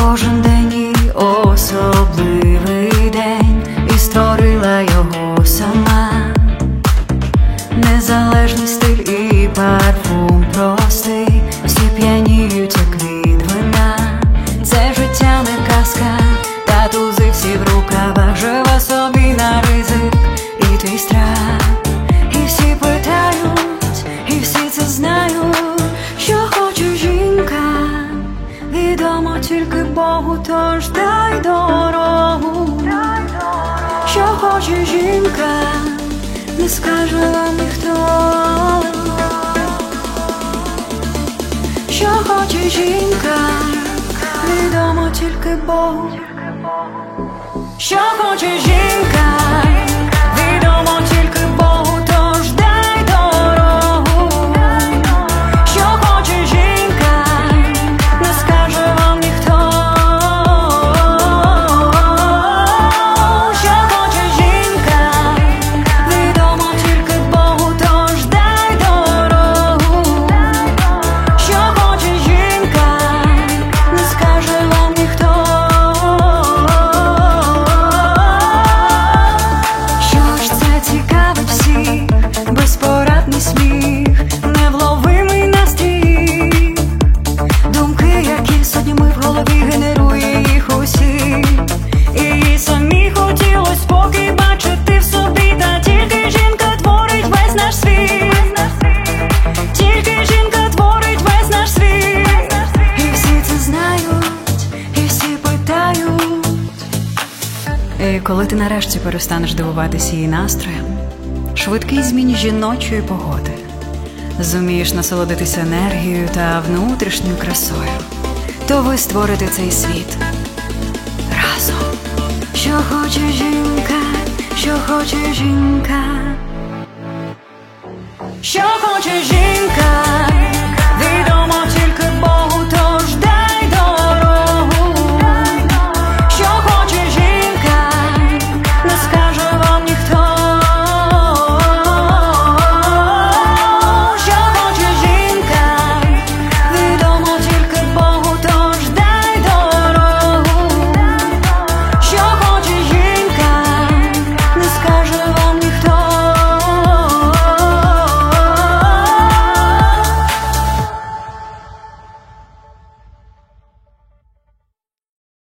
Кожен день і особливий день, і створила його сама. Незалежний стиль і парфум простий, всі п'яніють, як від вина. Це життя не казка, та тузи всі в рукавах, живе собі на ризик і твій страх. І всі питають, і всі це знають, що хоче жінка, відомо тільки Богу, тож дай дорогу. Що хоче жінка, не скаже вам ніхто. Що хоче жінка, відомо тільки Богу. Що хоче жінка, відомо тільки Богу, тож дай дорогу. Що хоче жінка, не скаже вам ніхто. Що хоче жінка, відомо тільки Богу, тож дай дорогу. Що хоче жінка, не скаже вам ніхто. Цікавить всіх, безпорадний сміх, невловимий настрій, думки, які сотнями в голові генерує їх усі. І їй самі хотілось спокій бачити в собі, та тільки жінка творить весь наш світ. Тільки жінка творить весь наш світ. І всі це знають, і всі питають. І коли ти нарешті перестанеш дивуватися її настроєм, швидкій зміні жіночої погоди, зумієш насолодитися енергією та внутрішньою красою, то ви створите цей світ разом. Що хоче жінка, що хоче жінка, що хоче жінка.